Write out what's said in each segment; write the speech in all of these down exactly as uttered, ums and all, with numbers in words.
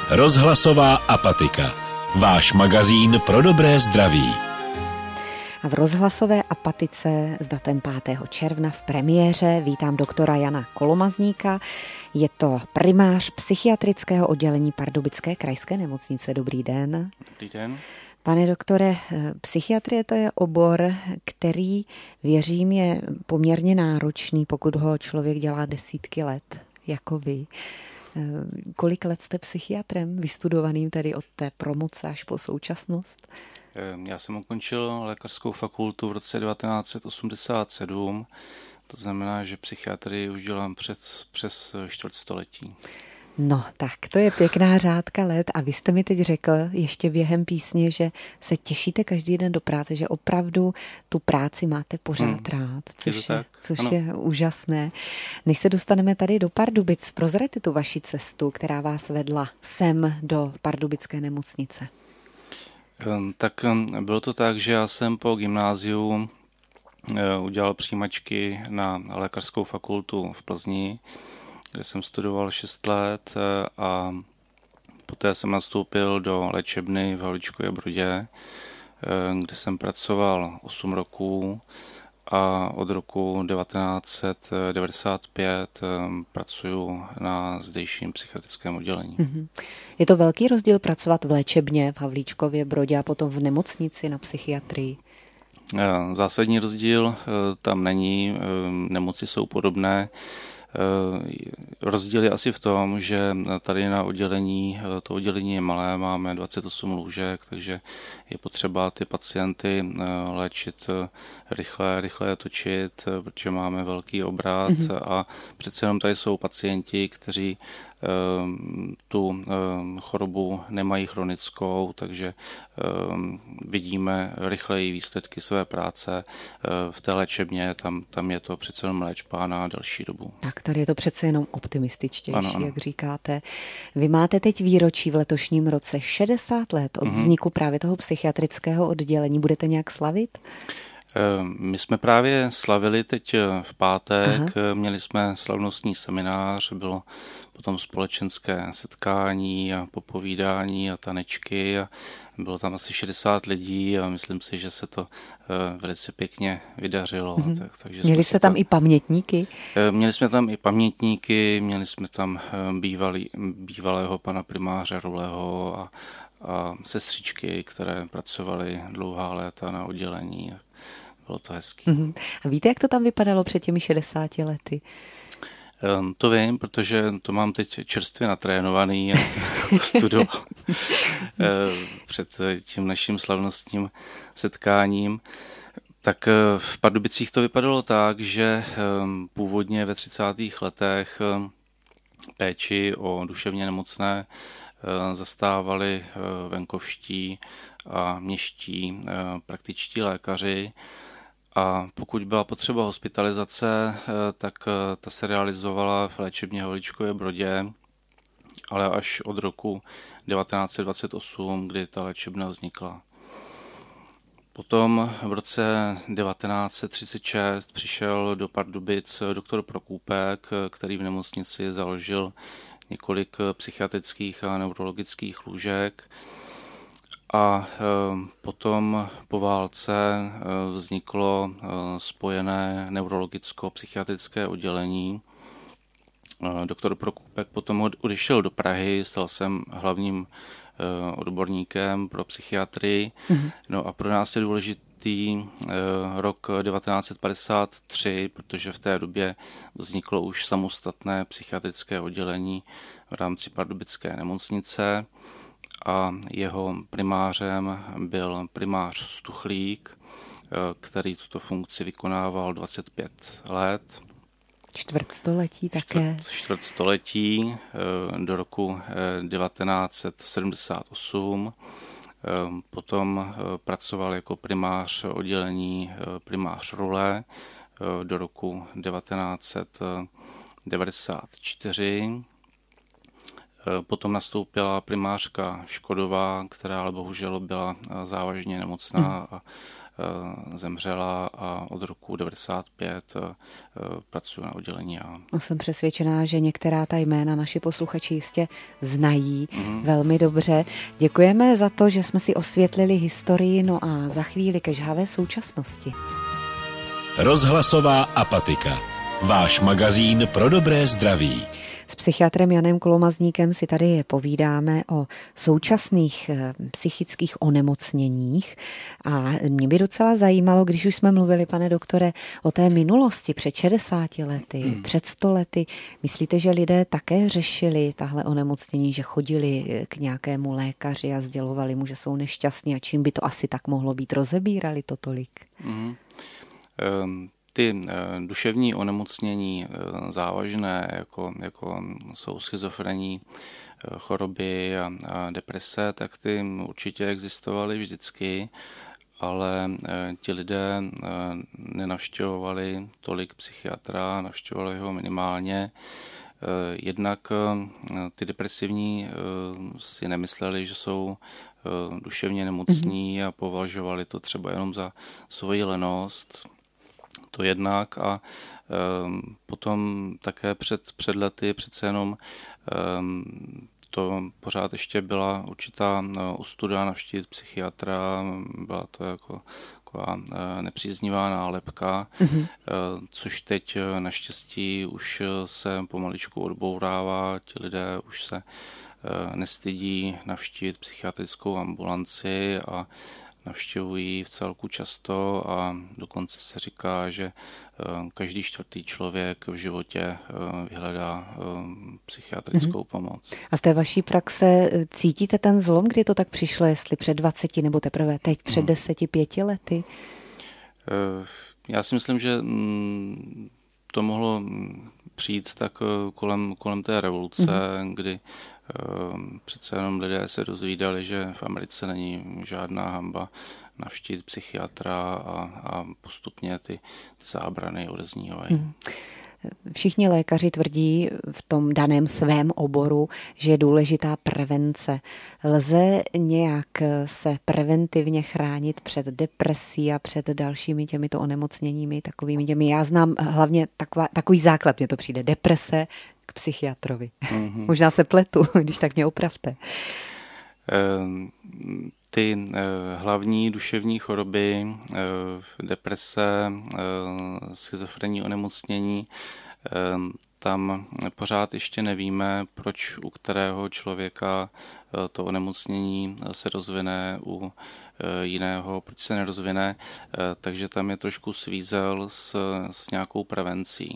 Rozhlasová apatika. Váš magazín pro dobré zdraví. A v rozhlasové apatice s datem pátého června v premiéře vítám doktora Jana Kolomazníka. Je to primář psychiatrického oddělení Pardubické krajské nemocnice. Dobrý den. Dobrý den. Pane doktore, psychiatrie to je obor, který, věřím, je poměrně náročný, pokud ho člověk dělá desítky let, jako vy. Kolik let jste psychiatrem, vystudovaným tedy od té promoce až po současnost? Já jsem ukončil lékařskou fakultu v roce devatenáct set osmdesát sedm, to znamená, že psychiatrii už dělám před, přes čtvrtstoletí. No, tak to je pěkná řádka let a vy jste mi teď řekl ještě během písně, že se těšíte každý den do práce, že opravdu tu práci máte pořád hmm. rád, což, je, je, což je úžasné. Než se dostaneme tady do Pardubic, prozraďte tu vaši cestu, která vás vedla sem do Pardubické nemocnice. Tak bylo to tak, že já jsem po gymnáziu udělal přijímačky na lékařskou fakultu v Plzni, kde jsem studoval šest let a poté jsem nastoupil do léčebny v Havlíčkově Brodě, kde jsem pracoval osm roků a od roku devatenáct set devadesát pět pracuji na zdejším psychiatrickém oddělení. Je to velký rozdíl pracovat v léčebně v Havlíčkově Brodě a potom v nemocnici na psychiatrii? Zásadní rozdíl tam není, nemoci jsou podobné. Rozdíl je asi v tom, že tady na oddělení, to oddělení je malé, máme dvacet osm lůžek, takže je potřeba ty pacienty léčit rychle, rychle je točit, protože máme velký obrat mm-hmm. a přece jenom tady jsou pacienti, kteří tu chorobu nemají chronickou, takže vidíme rychleji výsledky své práce. V té léčebně tam, tam je to přece jenom léčba na delší dobu. Tak tady je to přece jenom optimističtější, ano, ano. jak říkáte. Vy máte teď výročí v letošním roce šedesát let od vzniku mm-hmm. právě toho psychiatrického oddělení. Budete nějak slavit? My jsme právě slavili teď v pátek, Aha. měli jsme slavnostní seminář, bylo potom společenské setkání a popovídání a tanečky a bylo tam asi šedesát lidí a myslím si, že se to velice pěkně vydařilo. Mm-hmm. Tak, takže měli jste tam to... i pamětníky? Měli jsme tam i pamětníky, měli jsme tam bývalý, bývalého pana primáře Ruleho a, a sestřičky, které pracovaly dlouhá léta na oddělení. Bylo to hezký. Mm-hmm. A víte, jak to tam vypadalo před těmi šedesáti lety? Um, to vím, protože to mám teď čerstvě natrénovaný. Já jsem to studoval před tím naším slavnostním setkáním. Tak v Pardubicích to vypadalo tak, že um, původně ve třicátých letech um, péči o duševně nemocné uh, zastávali uh, venkovští a městští uh, praktičtí lékaři. A pokud byla potřeba hospitalizace, tak ta se realizovala v léčebně Havlíčkově Brodě, ale až od roku devatenáct set dvacet osm, kdy ta léčebna vznikla. Potom v roce devatenáct set třicet šest přišel do Pardubic doktor Prokůpek, který v nemocnici založil několik psychiatrických a neurologických lůžek. A potom po válce vzniklo spojené neurologicko-psychiatrické oddělení. Doktor Prokůpek potom odešel do Prahy, stal jsem hlavním odborníkem pro psychiatrii. Mm-hmm. No a pro nás je důležitý rok devatenáct set padesát tři, protože v té době vzniklo už samostatné psychiatrické oddělení v rámci Pardubické nemocnice. A jeho primářem byl primář Stuchlík, který tuto funkci vykonával dvacet pět let. Čtvrtstoletí také. Čtvrt, čtvrtstoletí do roku devatenáct set sedmdesát osm. Potom pracoval jako primář oddělení primář Rule do roku devatenáct set devadesát čtyři. Potom nastoupila primářka Škodová, která ale bohužel byla závažně nemocná a zemřela a od roku devadesát pět pracuji na oddělení já. No, jsem přesvědčená, že některá ta jména naši posluchači jistě znají mm. velmi dobře. Děkujeme za to, že jsme si osvětlili historii, no a za chvíli ke žhavé současnosti. Rozhlasová apatika. Váš magazín pro dobré zdraví. S psychiatrem Janem Kolomazníkem si tady povídáme o současných psychických onemocněních a mě by docela zajímalo, když už jsme mluvili, pane doktore, o té minulosti před šedesáti lety, hmm. před sto lety. Myslíte, že lidé také řešili tahle onemocnění, že chodili k nějakému lékaři a sdělovali mu, že jsou nešťastní a čím by to asi tak mohlo být? Rozebírali to tolik? Hmm. Um. Ty duševní onemocnění závažné, jako, jako jsou schizofrenní choroby a, a deprese, tak ty určitě existovaly vždycky, ale ti lidé nenavštěvovali tolik psychiatra, navštěvovali ho minimálně. Jednak ty depresivní si nemysleli, že jsou duševně nemocní a považovali to třeba jenom za svoji lenost. To jednak a um, potom také před, před lety přece jenom um, to pořád ještě byla určitá ostuda navštívit psychiatra, byla to jako taková nepříznivá nálepka, mm-hmm. což teď naštěstí už se pomaličku odbourává, ti lidé už se nestydí navštívit psychiatrickou ambulanci a navštěvují v celku často a dokonce se říká, že každý čtvrtý člověk v životě vyhledá psychiatrickou mm-hmm. pomoc. A z té vaší praxe cítíte ten zlom, kdy to tak přišlo, jestli před dvaceti nebo teprve teď před mm. deseti, pěti lety? Já si myslím, že to mohlo přijít tak kolem, kolem té revoluce, mm-hmm. kdy přece jenom lidé se dozvídali, že v Americe není žádná hanba navštívit psychiatra a, a postupně ty, ty zábrany odeznívají. Hmm. Všichni lékaři tvrdí v tom daném svém oboru, že je důležitá prevence. Lze nějak se preventivně chránit před depresí a před dalšími těmito onemocněními, takovými těmi? Já znám hlavně taková, takový základ, mně to přijde, deprese k psychiatrovi. Mm-hmm. Možná se pletu, když tak mě opravte. Ty hlavní duševní choroby, deprese, schizofrenní onemocnění, tam pořád ještě nevíme, proč u kterého člověka to onemocnění se rozvine, u jiného, proč se nerozvine, takže tam je trošku svízel s, s nějakou prevencí.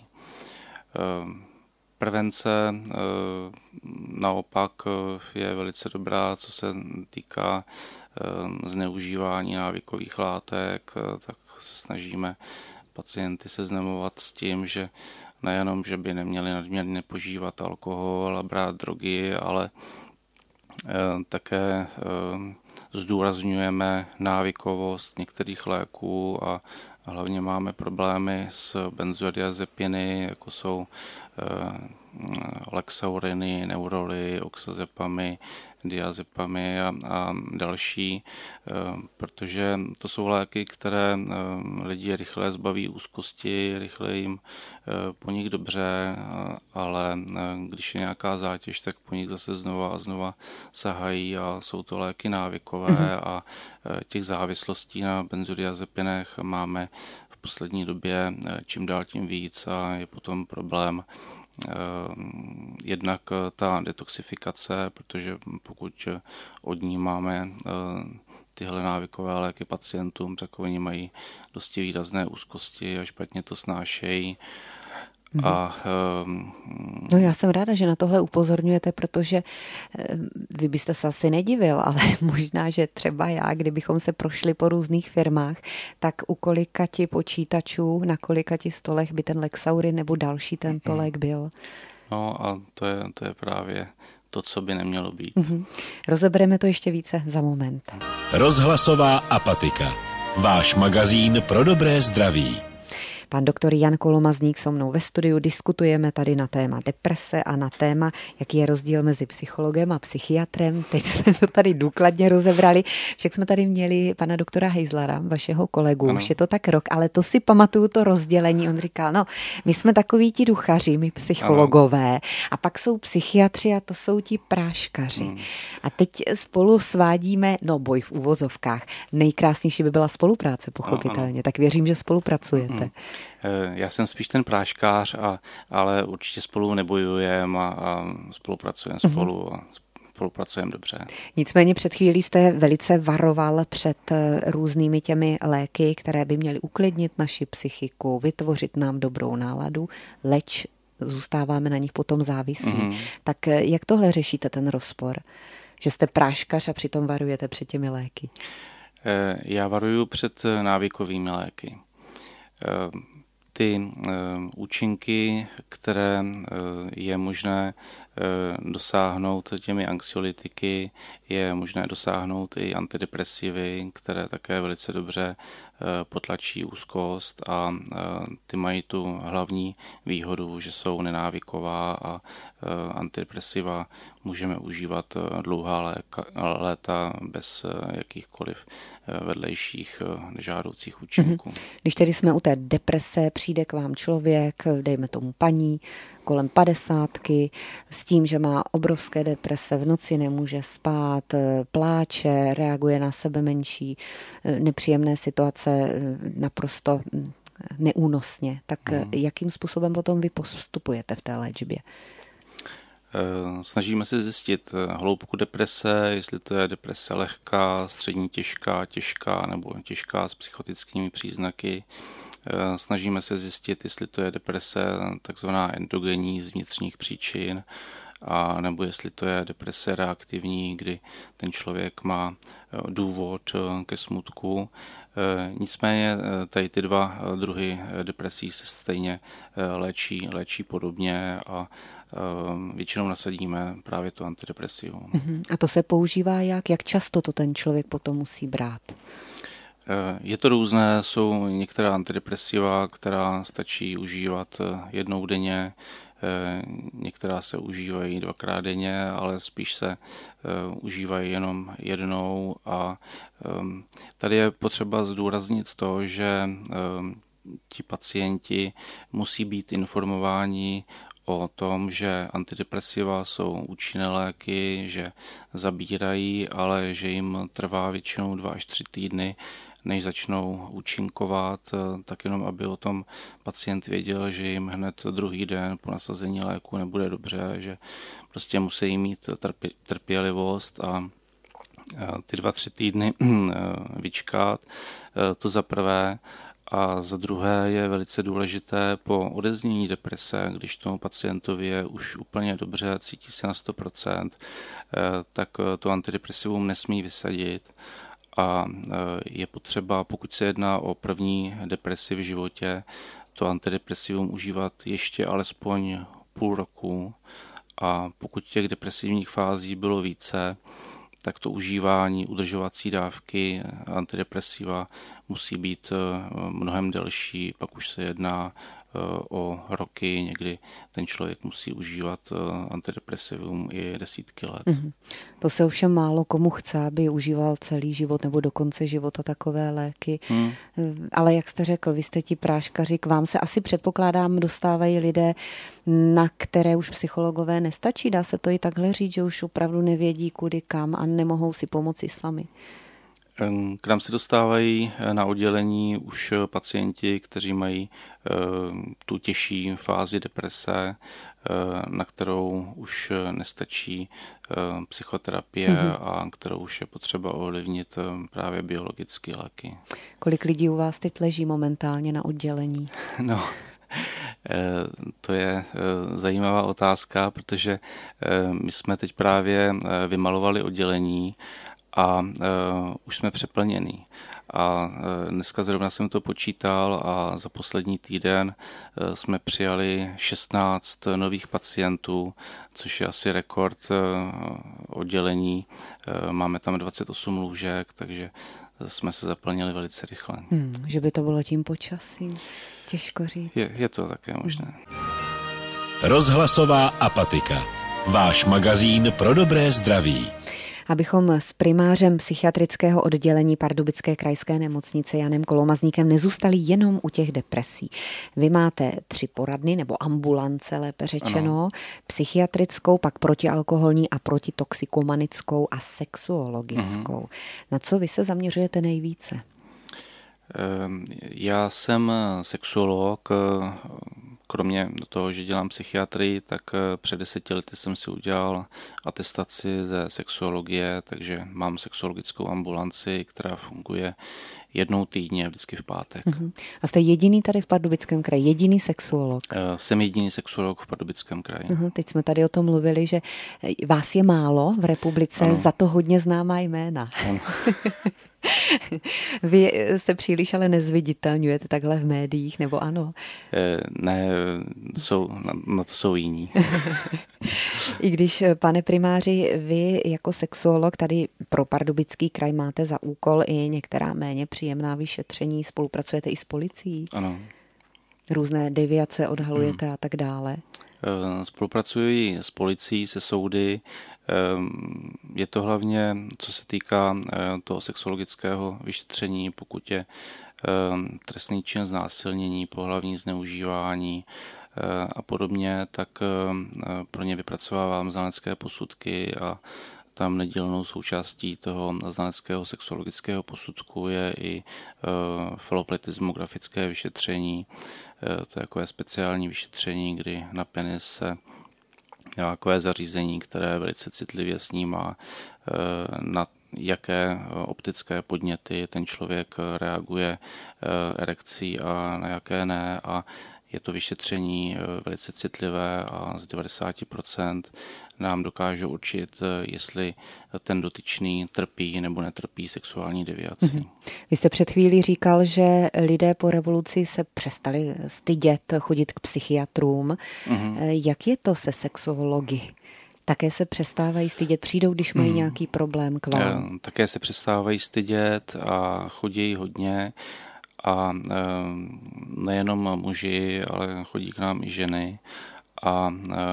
Prevence naopak je velice dobrá, co se týká zneužívání návykových látek, tak se snažíme pacienty seznamovat s tím, že nejenom, že by neměli nadměrně požívat alkohol a brát drogy, ale také zdůrazňujeme návykovost některých léků a hlavně máme problémy s benzodiazepiny, jako jsou lexauriny, neuroly, oxazepamy, diazepamy a, a další, protože to jsou léky, které lidi rychle zbaví úzkosti, rychle jim po nich dobře, ale když je nějaká zátěž, tak po nich zase znova a znova sahají a jsou to léky návykové mm-hmm. a těch závislostí na benzodiazepinech máme v poslední době čím dál tím víc a je potom problém jednak ta detoxifikace, protože pokud od ní máme tyhle návykové léky pacientům, tak oni mají dosti výrazné úzkosti a špatně to snášejí. Mm-hmm. A, um, no já jsem ráda, že na tohle upozorňujete, protože vy byste se asi nedivil, ale možná, že třeba já, kdybychom se prošli po různých firmách, tak u kolikati počítačů, na kolikati stolech by ten Lexaurin nebo další tento mm-hmm. lék byl. No a to je, to je právě to, co by nemělo být. Mm-hmm. Rozebereme to ještě více za moment. Rozhlasová apatika. Váš magazín pro dobré zdraví. Pan doktor Jan Kolomazník so mnou ve studiu, diskutujeme tady na téma deprese a na téma, jaký je rozdíl mezi psychologem a psychiatrem. Teď jsme to tady důkladně rozebrali. Však jsme tady měli pana doktora Hejzlara, vašeho kolegu, ano. Už je to tak rok, ale to si pamatuju to rozdělení. On říkal, no, my jsme takoví ti duchaři, my psychologové, ano. A pak jsou psychiatři a to jsou ti práškaři. Hmm. A teď spolu svádíme, no boj v uvozovkách. Nejkrásnější by byla spolupráce, pochopitelně. Ano. Tak věřím, že spolupracujete. Hmm. Já jsem spíš ten práškář, a, ale určitě spolu nebojujeme a, a spolupracujeme hmm. spolu a spolupracujeme dobře. Nicméně před chvílí jste velice varoval před různými těmi léky, které by měly uklidnit naši psychiku, vytvořit nám dobrou náladu, leč zůstáváme na nich potom závislí. Mm-hmm. Tak jak tohle řešíte, ten rozpor? Že jste práškař a přitom varujete před těmi léky? Já varuju před návykovými léky. Ty účinky, které je možné dosáhnout těmi anxiolytiky, je možné dosáhnout i antidepresivy, které také velice dobře potlačí úzkost a ty mají tu hlavní výhodu, že jsou nenávyková a antidepresiva můžeme užívat dlouhá léta bez jakýchkoliv vedlejších nežádoucích účinků. Když tedy jsme u té deprese, přijde k vám člověk, dejme tomu paní, kolem padesátky, s tím, že má obrovské deprese, v noci nemůže spát, pláče, reaguje na sebe menší, nepříjemné situace naprosto neúnosně. Tak hmm. jakým způsobem potom vy postupujete v té léčbě? Snažíme se zjistit hloubku deprese, jestli to je deprese lehká, střední těžká, těžká nebo těžká s psychotickými příznaky. Snažíme se zjistit, jestli to je deprese takzvaná endogenní z vnitřních příčin, a nebo jestli to je deprese reaktivní, kdy ten člověk má důvod ke smutku. Nicméně tady ty dva druhy depresí se stejně léčí, léčí podobně a většinou nasadíme právě to antidepresivum. A to se používá jak? Jak často to ten člověk potom musí brát? Je to různé, jsou některá antidepresiva, která stačí užívat jednou denně, některá se užívají dvakrát denně, ale spíš se užívají jenom jednou a tady je potřeba zdůraznit to, že ti pacienti musí být informováni o tom, že antidepresiva jsou účinné léky, že zabírají, ale že jim trvá většinou dva až tři týdny, než začnou účinkovat, tak jenom aby o tom pacient věděl, že jim hned druhý den po nasazení léku nebude dobře, že prostě musí mít trpělivost a ty dva, tři týdny vyčkat. To za prvé. A za druhé je velice důležité po odeznění deprese, když tomu pacientovi je už úplně dobře, cítí se na sto procent, tak to antidepresivum nesmí vysadit. A je potřeba, pokud se jedná o první depresi v životě, to antidepresivum užívat ještě alespoň půl roku. A pokud těch depresivních fází bylo více, tak to užívání udržovací dávky antidepresiva musí být mnohem delší, pak už se jedná o roky, někdy ten člověk musí užívat antidepresivum i desítky let. Mm-hmm. To se ovšem málo komu chce, aby užíval celý život nebo do konce života takové léky. Hmm. Ale jak jste řekl, vy jste ti práškaři, k vám se asi předpokládám dostávají lidé, na které už psychologové nestačí. Dá se to i takhle říct, že už opravdu nevědí kudy kam a nemohou si pomoci sami. K nám se dostávají na oddělení už pacienti, kteří mají tu těžší fázi deprese, na kterou už nestačí psychoterapie mm-hmm. a kterou už je potřeba ovlivnit právě biologické léky. Kolik lidí u vás teď leží momentálně na oddělení? No, to je zajímavá otázka, protože my jsme teď právě vymalovali oddělení a uh, už jsme přeplněný. A uh, dneska zrovna jsem to počítal a za poslední týden uh, jsme přijali šestnáct nových pacientů, což je asi rekord uh, oddělení. Uh, máme tam dvacet osm lůžek, takže jsme se zaplnili velice rychle. Hmm, že by to bylo tím počasím, těžko říct. Je, je to také možné. Rozhlasová apatika. Váš magazín pro dobré zdraví. Abychom s primářem psychiatrického oddělení Pardubické krajské nemocnice Janem Kolomazníkem nezůstali jenom u těch depresí. Vy máte tři poradny, nebo ambulance, lépe řečeno, ano. Psychiatrickou, pak protialkoholní a protitoxikomanickou a sexuologickou. Mhm. Na co vy se zaměřujete nejvíce? Já jsem sexuolog. Kromě toho, že dělám psychiatrii, tak před deseti lety jsem si udělal atestaci ze sexuologie, takže mám sexuologickou ambulanci, která funguje jednou týdně, vždycky v pátek. Uh-huh. A jste jediný tady v Pardubickém kraji, jediný sexuolog? Jsem jediný sexuolog v Pardubickém kraji. Uh-huh. Teď jsme tady o tom mluvili, že vás je málo v republice, ano. Za to hodně známá jména. Ano. Vy se příliš ale nezviditelňujete takhle v médiích, nebo ano? Ne, jsou, na, na to jsou jiní. I když, pane primáři, vy jako sexuolog tady pro Pardubický kraj máte za úkol i některá méně příjemná vyšetření, spolupracujete i s policií? Ano. Různé deviace odhalujete hmm. a tak dále? Spolupracuji s policií, se soudy. Je to hlavně, co se týká toho sexuologického vyšetření, pokud je trestný čin znásilnění, pohlavní zneužívání a podobně, tak pro ně vypracovávám znalecké posudky a tam nedílnou součástí toho znaleckého sexuologického posudku je i falopletismografické vyšetření. To je takové speciální vyšetření, kdy na penis se takové zařízení, které velice citlivě snímá, na jaké optické podněty ten člověk reaguje erekcí a na jaké ne. A je to vyšetření velice citlivé a z devadesát procent nám dokáže určit, jestli ten dotyčný trpí nebo netrpí sexuální deviací. Mm-hmm. Vy jste před chvílí říkal, že lidé po revoluci se přestali stydět chodit k psychiatrům. Mm-hmm. Jak je to se sexuology? Také se přestávají stydět, přijdou, když mají mm. nějaký problém k vám? Také se přestávají stydět a chodí hodně. A nejenom muži, ale chodí k nám i ženy. A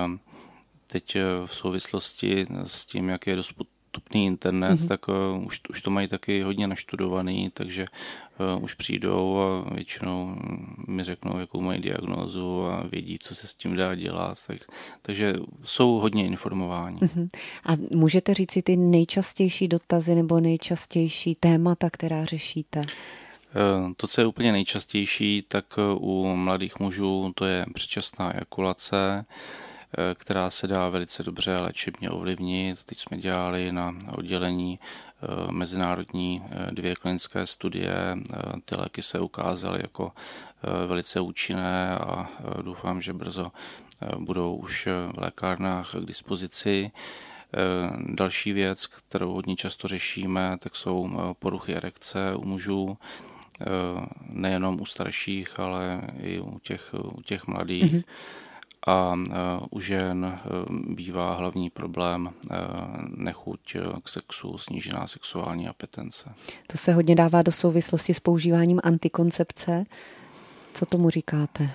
teď v souvislosti s tím, jak je dostupný internet, mm-hmm. tak už, už to mají taky hodně naštudovaný, takže už přijdou a většinou mi řeknou, jakou mají diagnózu a vědí, co se s tím dá dělat. Tak, takže jsou hodně informováni. Mm-hmm. A můžete říct si ty nejčastější dotazy nebo nejčastější témata, která řešíte? To, co je úplně nejčastější, tak u mladých mužů to je předčasná ejakulace, která se dá velice dobře léčebně ovlivnit. Teď jsme dělali na oddělení mezinárodní dvě klinické studie. Ty léky se ukázaly jako velice účinné a doufám, že brzo budou už v lékárnách k dispozici. Další věc, kterou hodně často řešíme, tak jsou poruchy erekce u mužů. Nejenom u starších, ale i u těch, u těch mladých. Mm-hmm. A u žen bývá hlavní problém nechuť k sexu, snížená sexuální apetence. To se hodně dává do souvislosti s používáním antikoncepce. Co tomu říkáte?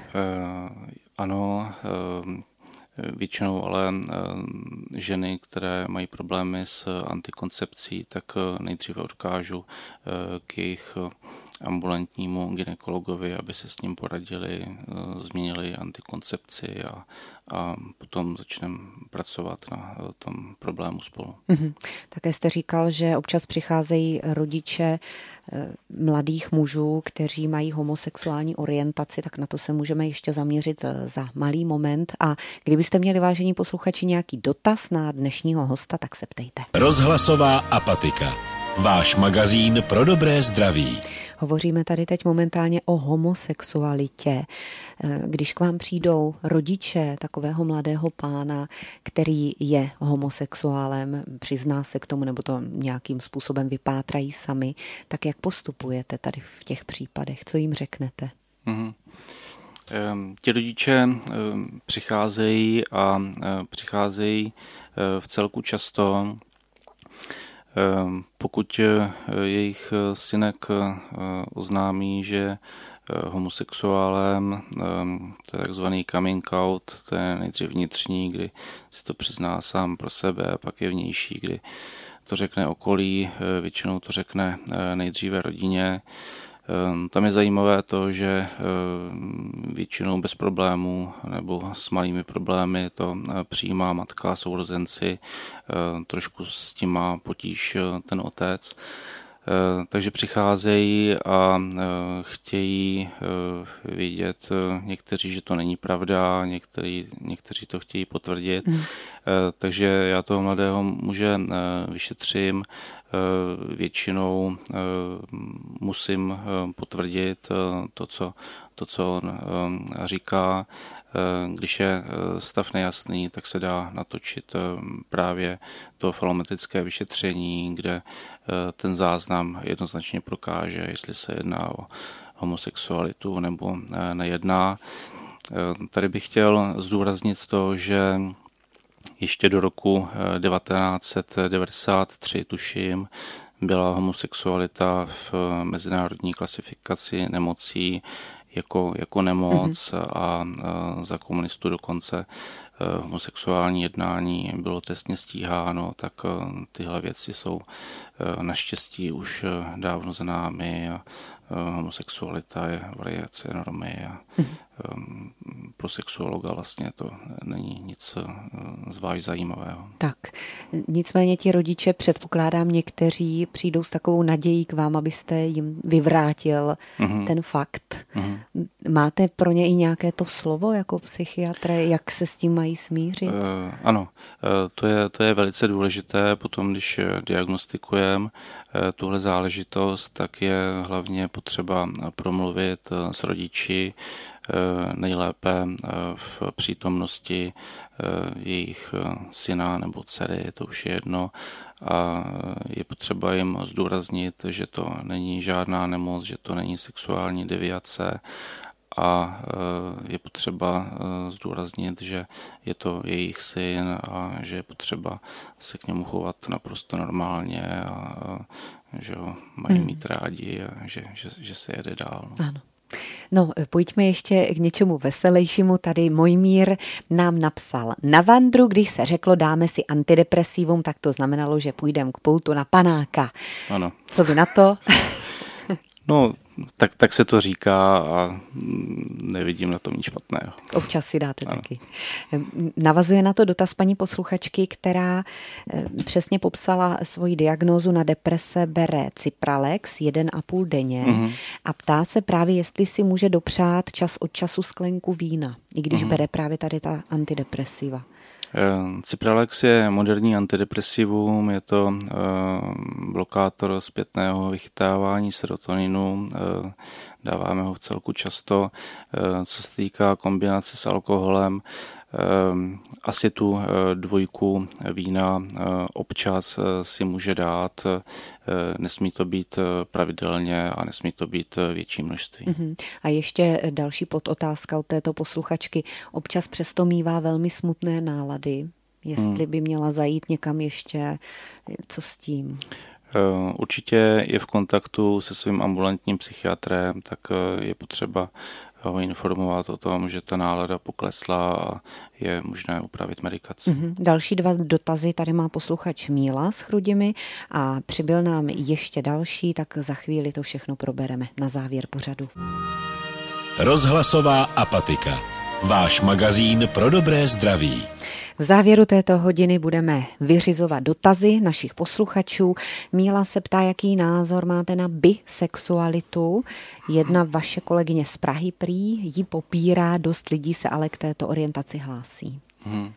Ano, většinou ale ženy, které mají problémy s antikoncepcí, tak nejdříve odkážu k jejich ambulantnímu gynekologovi, aby se s ním poradili, změnili antikoncepci a, a potom začneme pracovat na tom problému spolu. Mm-hmm. Také jste říkal, že občas přicházejí rodiče mladých mužů, kteří mají homosexuální orientaci, tak na to se můžeme ještě zaměřit za malý moment. A kdybyste měli, vážení posluchači, nějaký dotaz na dnešního hosta, tak se ptejte. Rozhlasová apatika. Váš magazín pro dobré zdraví. Hovoříme tady teď momentálně o homosexualitě. Když k vám přijdou rodiče takového mladého pána, který je homosexuálem, přizná se k tomu, nebo to nějakým způsobem vypátrají sami, tak jak postupujete tady v těch případech? Co jim řeknete? Mm-hmm. Ti rodiče přicházejí a přicházejí v celku často Pokud jejich synek oznámí, že homosexuálem, to je takzvaný coming out, to je nejdřív vnitřní, kdy si to přizná sám pro sebe, a pak je vnější, kdy to řekne okolí, většinou to řekne nejdříve rodině. Tam je zajímavé to, že většinou bez problémů nebo s malými problémy to přijímá matka, sourozenci, trošku s tím má potíž ten otec. Takže přicházejí a chtějí vědět někteří, že to není pravda, někteří, někteří to chtějí potvrdit. Mm. Takže já toho mladého muže vyšetřím, většinou musím potvrdit to, co, to, co on říká. Když je stav nejasný, tak se dá natočit právě to falometrické vyšetření, kde ten záznam jednoznačně prokáže, jestli se jedná o homosexualitu nebo nejedná. Tady bych chtěl zdůraznit to, že ještě do roku devatenáct set devadesát tři, tuším, byla homosexualita v mezinárodní klasifikaci nemocí jako, jako nemoc mm-hmm. a, a za komunistů dokonce homosexuální jednání bylo trestně stíháno, tak tyhle věci jsou naštěstí už dávno známy a homosexualita je variace normy a mm-hmm. pro sexuologa vlastně to není nic zvlášť zajímavého. Tak, nicméně ti rodiče, předpokládám, někteří přijdou s takovou nadějí k vám, abyste jim vyvrátil mm-hmm. ten fakt. Mm-hmm. Máte pro ně i nějaké to slovo jako psychiatr, jak se s tím mají smířit? Uh, ano, uh, to je, to je velice důležité. Potom, když diagnostikujeme uh, tuhle záležitost, tak je hlavně potřeba promluvit uh, s rodiči, nejlépe v přítomnosti jejich syna nebo dcery, to už je jedno, a je potřeba jim zdůraznit, že to není žádná nemoc, že to není sexuální deviace a je potřeba zdůraznit, že je to jejich syn a že je potřeba se k němu chovat naprosto normálně a že ho mají mít rádi a že, že, že se jede dál. Ano. No, pojďme ještě k něčemu veselejšímu. Tady Mojmír nám napsal: na vandru, když se řeklo dáme si antidepresivum, tak to znamenalo, že půjdeme k pultu na panáka. Ano. Co vy na to? No, tak, tak se to říká a nevidím na tom nic špatného. Občas si dáte ano. taky. Navazuje na to dotaz paní posluchačky, která přesně popsala svoji diagnózu na deprese, bere Cipralex jeden a půl denně mm-hmm. a ptá se právě, jestli si může dopřát čas od času sklenku vína, i když mm-hmm. bere právě tady ta antidepresiva. Cipralex je moderní antidepresivum, je to blokátor zpětného vychytávání serotoninu, dáváme ho v celku často. Co se týká kombinace s alkoholem, asi tu dvojku vína občas si může dát, nesmí to být pravidelně a nesmí to být větší množství. Uhum. A ještě další podotázka od této posluchačky. Občas přesto mívá velmi smutné nálady. Jestli hmm. by měla zajít někam ještě, co s tím? Určitě je v kontaktu se svým ambulantním psychiatrem, tak je potřeba ho informovat o tom, že ta nálada poklesla a je možné upravit medikaci. Mm-hmm. Další dva dotazy tady má posluchač Míla s Chrudimi a přibyl nám ještě další, tak za chvíli to všechno probereme na závěr pořadu. Rozhlasová apatika. Váš magazín pro dobré zdraví. V závěru této hodiny budeme vyřizovat dotazy našich posluchačů. Míla se ptá, jaký názor máte na bisexualitu. Jedna vaše kolegyně z Prahy prý ji popírá, dost lidí se ale k této orientaci hlásí. Hmm.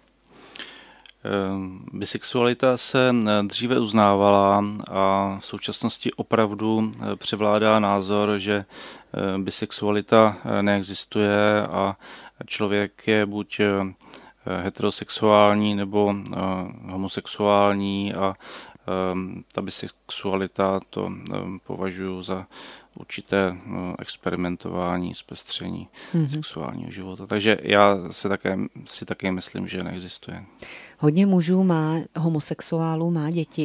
Bisexualita se dříve uznávala a v současnosti opravdu převládá názor, že bisexualita neexistuje a člověk je buď heterosexuální nebo uh, homosexuální a um, ta bisexualita to um, považuji za určité uh, experimentování, zpestření mm-hmm. sexuálního života. Takže já si také, si také myslím, že neexistuje. Hodně mužů má, homosexuálů má děti?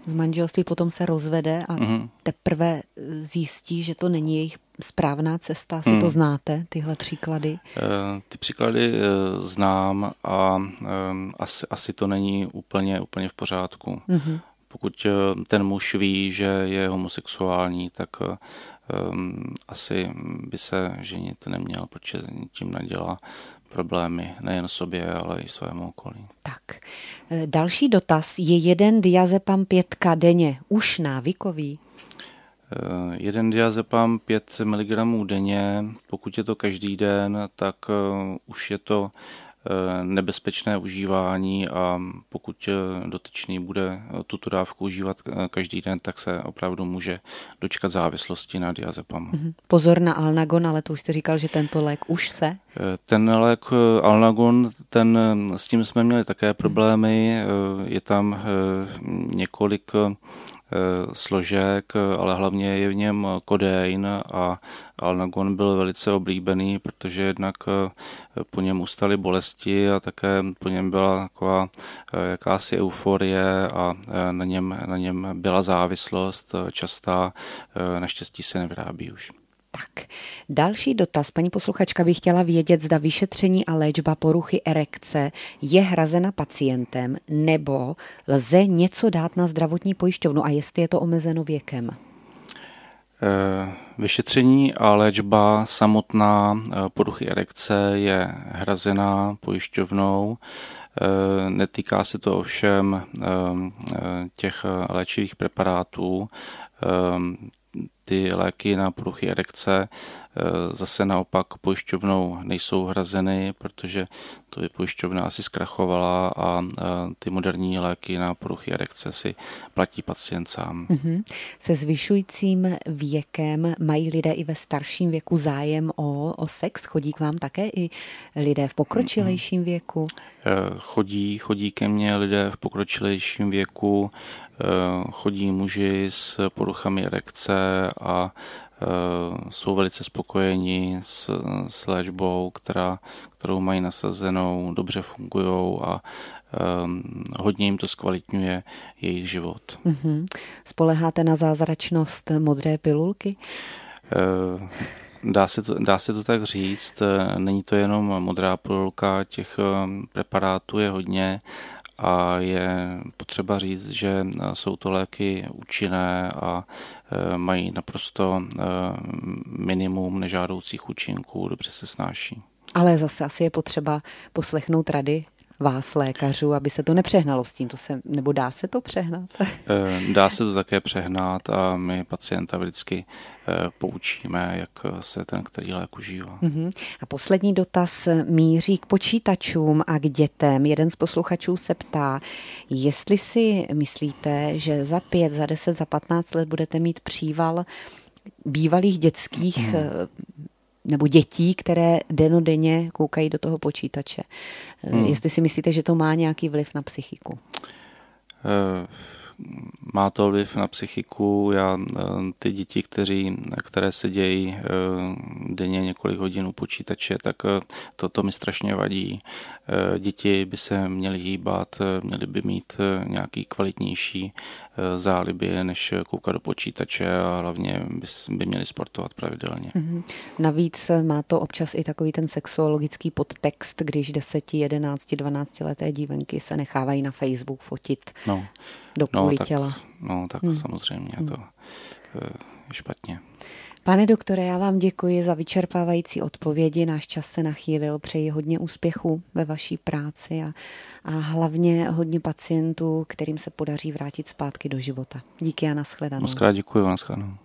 z manželství, potom se rozvede a mm. teprve zjistí, že to není jejich správná cesta. Asi mm. to znáte, tyhle příklady? Ty příklady znám a asi, asi to není úplně, úplně v pořádku. Mm. Pokud ten muž ví, že je homosexuální, tak um, asi by se ženit neměl, protože tím nadělá problémy nejen sobě, ale i svému okolí. Tak, další dotaz. Je jeden diazepam pětka denně už návykový? Uh, jeden diazepam pět miligramů denně, pokud je to každý den, tak uh, už je to nebezpečné užívání a pokud dotyčný bude tuto dávku užívat každý den, tak se opravdu může dočkat závislosti na diazepamu. Pozor na Alnagon, ale to už jste říkal, že tento lék už se? Ten lék Alnagon, ten, s tím jsme měli také problémy. Je tam několik složek, ale hlavně je v něm kodein a Alnagon byl velice oblíbený, protože jednak po něm ustaly bolesti a také po něm byla taková jakási euforie a na něm, na něm byla závislost častá, naštěstí se nevyrábí už. Tak, další dotaz. Paní posluchačka by chtěla vědět, zda vyšetření a léčba poruchy erekce je hrazena pacientem, nebo lze něco dát na zdravotní pojišťovnu a jestli je to omezeno věkem. Vyšetření a léčba samotná poruchy erekce je hrazená pojišťovnou. Netýká se to ovšem těch léčivých preparátů. Ty léky na poruchy erekce zase naopak pojišťovnou nejsou hrazeny, protože to by pojišťovna asi zkrachovala a ty moderní léky na poruchy erekce si platí pacient sám. Mm-hmm. Se zvyšujícím věkem mají lidé i ve starším věku zájem o, o sex? Chodí k vám také i lidé v pokročilejším věku? Chodí, chodí ke mně lidé v pokročilejším věku, chodí muži s poruchami erekce a jsou velice spokojeni s, s léčbou, která, kterou mají nasazenou, dobře fungují a um, hodně jim to zkvalitňuje jejich život. Mm-hmm. Spoléháte na zázračnost modré pilulky? Uh, Dá se, to, dá se to tak říct, není to jenom modrá pilulka, těch preparátů je hodně a je potřeba říct, že jsou to léky účinné a mají naprosto minimum nežádoucích účinků, dobře se snáší. Ale zase asi je potřeba poslechnout rady vás, lékařů, aby se to nepřehnalo s tím, to se, nebo dá se to přehnat? Dá se to také přehnat a my pacienta vždycky poučíme, jak se ten který lék užívá. Uh-huh. A poslední dotaz míří k počítačům a k dětem. Jeden z posluchačů se ptá, jestli si myslíte, že za pět, za deset, za patnáct let budete mít příval bývalých dětských hmm. nebo dětí, které denodenně koukají do toho počítače. Hmm. Jestli si myslíte, že to má nějaký vliv na psychiku? Má to vliv na psychiku. Já ty děti, kteří, které se dějí denně několik hodin u počítače, tak to, to mi strašně vadí. Děti by se měly hýbat, měly by mít nějaký kvalitnější záliby, než koukat do počítače a hlavně by, by měli sportovat pravidelně. Mm-hmm. Navíc má to občas i takový ten sexuologický podtext, když deseti, jedenácti, dvanáctileté dívenky se nechávají na Facebook fotit no, do půli no, tak, těla. No tak hmm. samozřejmě hmm. to je špatně. Pane doktore, já vám děkuji za vyčerpávající odpovědi. Náš čas se nachýlil. Přeji hodně úspěchů ve vaší práci a, a hlavně hodně pacientů, kterým se podaří vrátit zpátky do života. Díky a nashledanou. Mockrát děkuji, nashledanou.